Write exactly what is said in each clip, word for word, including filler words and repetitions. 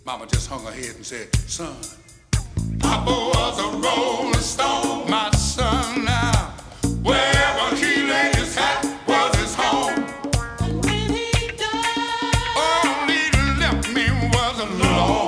Mama just hung her head and said, son, Papa was a rolling stone. My son now, wherever he laid his hat was his home. And when he died, all he left me was alone.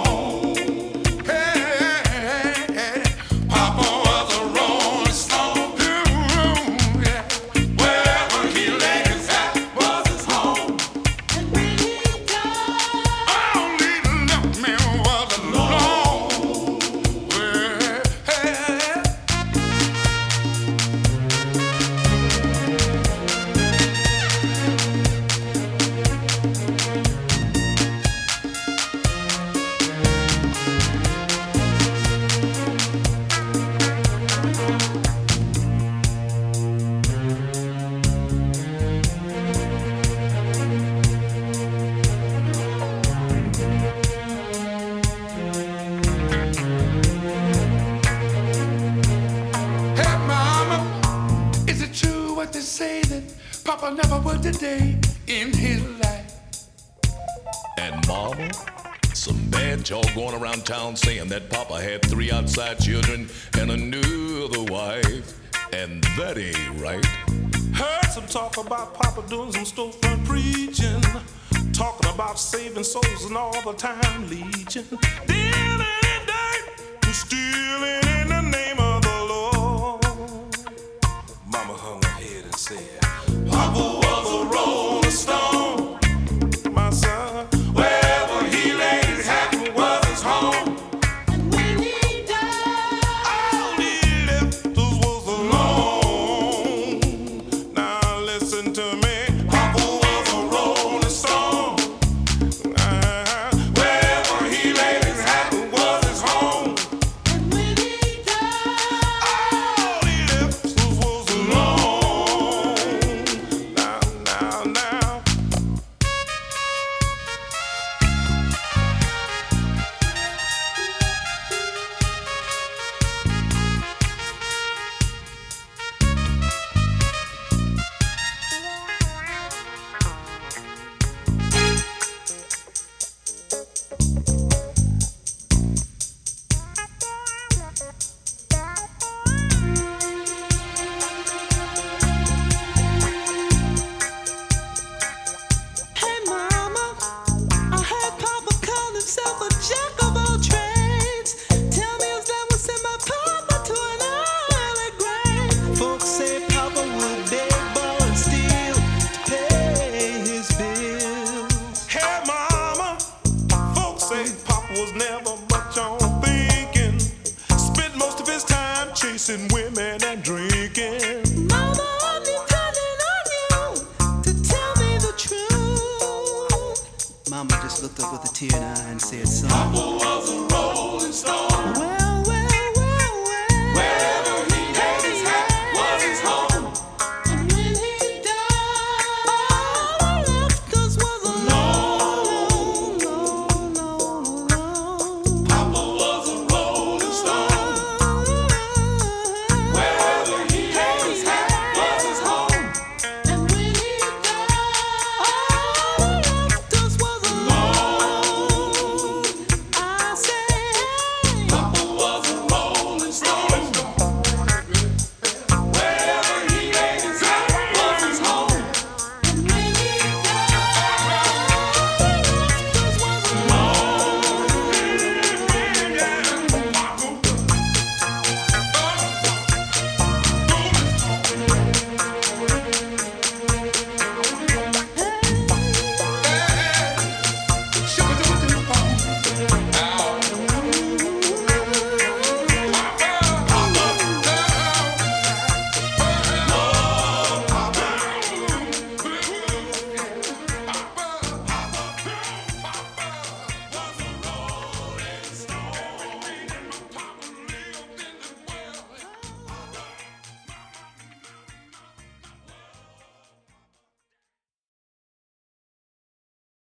Papa never worked a day in his life. And Mama, some bad talk going around town saying that Papa had three outside children and another wife. And that ain't right. Heard some talk about Papa doing some storefront preaching, talking about saving souls and all the time legion. Dealing in dirt, stealing in the name of the Lord. Mama hung her head and said, Papa was a rolling stone. My son, wherever he laid his hat was his home. And when he died, all he left us was alone. Now listen to me. Papa was a rolling stone. Uh-huh. Wherever he laid his hat was his home. And when he died, all he left us was alone. Women and drinking. Mama, I'm depending on you to tell me the truth. Mama just looked up with a tear in her eye and said, son,